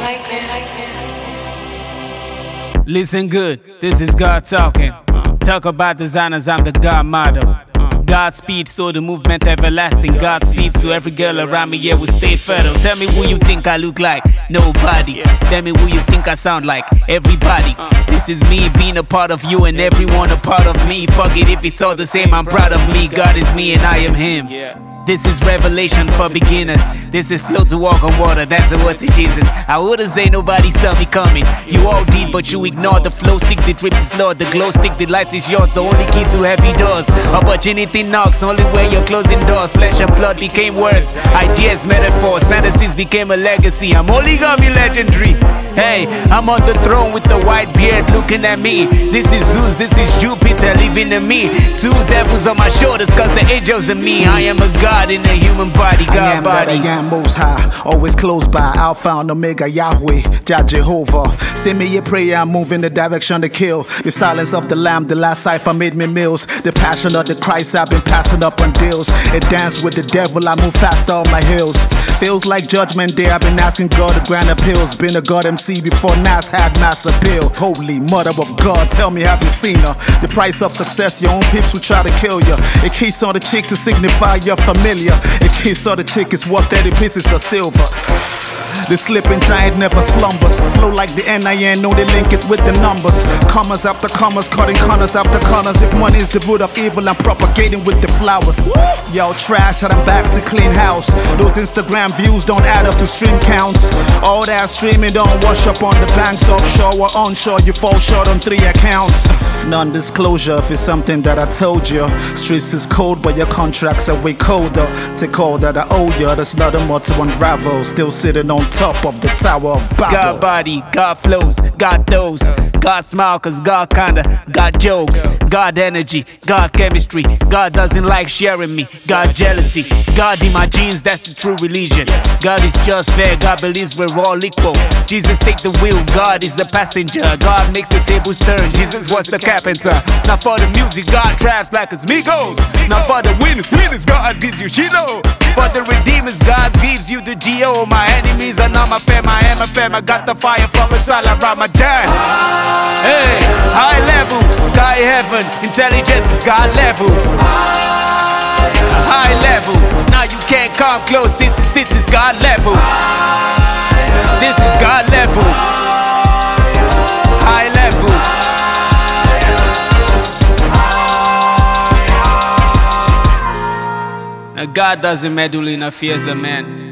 Listen good, this is God talking. Talk about designers, I'm the God model. Godspeed, so the movement everlasting. Godspeed to every girl around me, yeah, we stay fertile. Tell me who you think I look like? Nobody. Tell me who you think I sound like? Everybody. This is me being a part of you and everyone a part of me. Fuck it if it's all the same, I'm proud of me. God is me and I am him. This is revelation for beginners. This is flow to walk on water, that's the word to Jesus. I wouldn't say nobody saw me coming. You all did, but you ignored the flow. Seek the drip is Lord, the glow stick, the light is yours. The only key to heavy doors. Opportunity knocks, only when you're closing doors. Flesh and blood became words, ideas, metaphors. Fantasies became a legacy. I'm only gonna be legendary. Hey, I'm on the throne with the white beard looking at me. This is Zeus, this is Jupiter living in me. Two devils on my shoulders, cause the angels in me. I am a God in a human body, God I am body. that I am most high, always close by. Alpha and Omega, Yahweh, Jah Jehovah. Send me a prayer, I move in the direction to kill. The silence of the lamb, the last cipher made me mills. The passion of the Christ I've been passing up on deals. It dance with the devil, I move faster on my hills. Feels like judgment day, I've been asking God to grant appeals. Been a God MC before Nas had mass appeal. Holy mother of God, tell me have you seen her? The price of success, your own peeps will try to kill you. A kiss on the cheek to signify you're familiar. A kiss on the chick is worth 30 pieces of silver. The slipping giant never slumbers. Flow like the NIN, know they link it with the numbers. Commas after commas, cutting corners after corners. If money is the root of evil, I'm propagating with the flowers. Yo, trash, and I'm back to clean house. Those Instagram views don't add up to stream counts. All that streaming don't wash up on the banks. Offshore or onshore, you fall short on 3 accounts. Non-disclosure if it's something that I told you. Streets is cold, but your contracts are way colder. Take all that I owe you, there's nothing more to unravel. Still sitting on top of the Tower of Babel. God body, God flows, God those. God smile cause God kinda got jokes. God energy, God chemistry. God doesn't like sharing me. God jealousy, God in my genes, that's the true religion. God is just fair, God believes we're all equal. Jesus take the wheel, God is the passenger. God makes the tables turn, Jesus was the carpenter. Not for the music, God traps like his Migos. Not for the winners, God gives you Chino. For the redeemers, God gives you the G.O. My enemies are not my fam, I am a fam. I got the fire from a Salah Ramadan. Hey, high level, sky heaven. Intelligence is God level. High level, now you can't come close. This is God level. This is God level. High level. Now God doesn't meddle in affairs of man.